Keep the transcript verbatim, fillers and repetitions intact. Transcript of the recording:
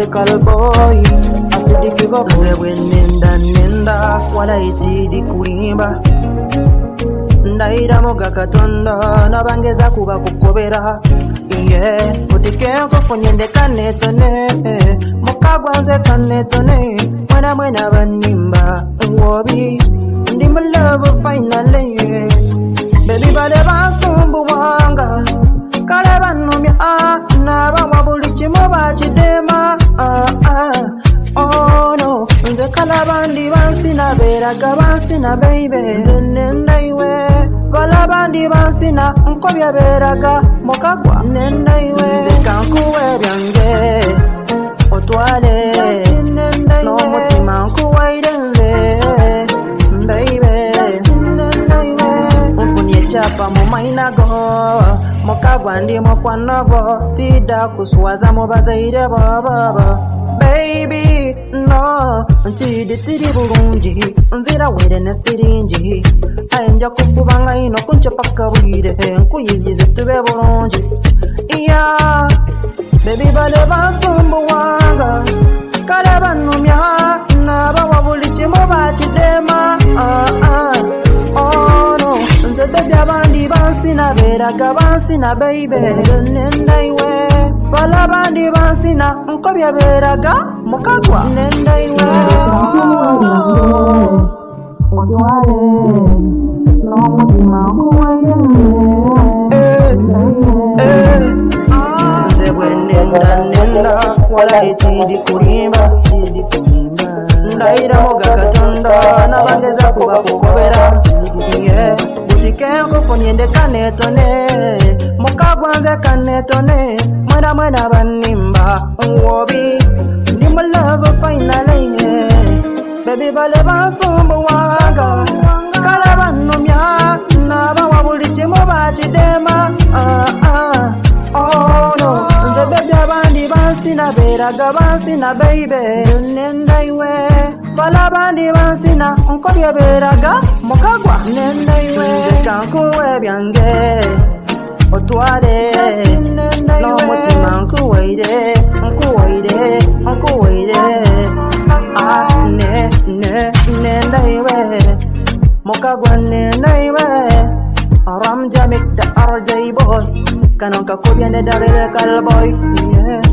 lyrical boy asidikiva nze bwe nenda nenda walayitidi kulimba ndayira moga katonda nabangeza kuba kukobera yeah utikenko kunyende kanetone mukagwa nze kanetone mwana mwena banimba wobi ndi mu love finally baby bale basumbu wanga kale banumya naba buli kimu bakidema oh no nze kala bandi bansina beraga bansina baby nze nenda iwe bala bandi bansina nkobya beraga mukagwa nenda iwe nze kankuwe byange otwale n'omutima nkuwaire nze baby unfunye chapa mu mainago mukagwa ndi mukwanogo tida kuswaza mu bazaire baba baby no nchidi tiri bulungi nzira were na siringi ayenja kufubanga ino kunchapaka bwire nkuyiyize tube bulungi yeah baby bale basumbu wanga kale banumya naba wabuli kimu bakidema ah ah oh no nze baby abandi bansina beraga bansina baby nenda iwe bala bandi bansina nkobya beraga mukagwa nenda iwe otwale n'omutima nkuwaire nze bwe nenda nenda walayitidi kulimba ndayira moga katonda nabangeza kuba kukobera yeah butikenko kunyende kanetone mukagwa nze kanetone mwena mwena banimba wobi ndi mu love finally baby bale basumbu wanga kala banumya naba wabuli kimu bakidema ah ah oh no nze baby abandi bansina beraga bansina baby nenda iwe bala bandi bansina nkobya beraga mukagwa nenda iwe nze kankuwe byange otwale n'omutima nkuwaire nkuwaire nkuwaire ah ne ne nenda iwe mukagwa nenda iwe Ram Jamik the R J boss kanonka kubya ne darele kalboy yeah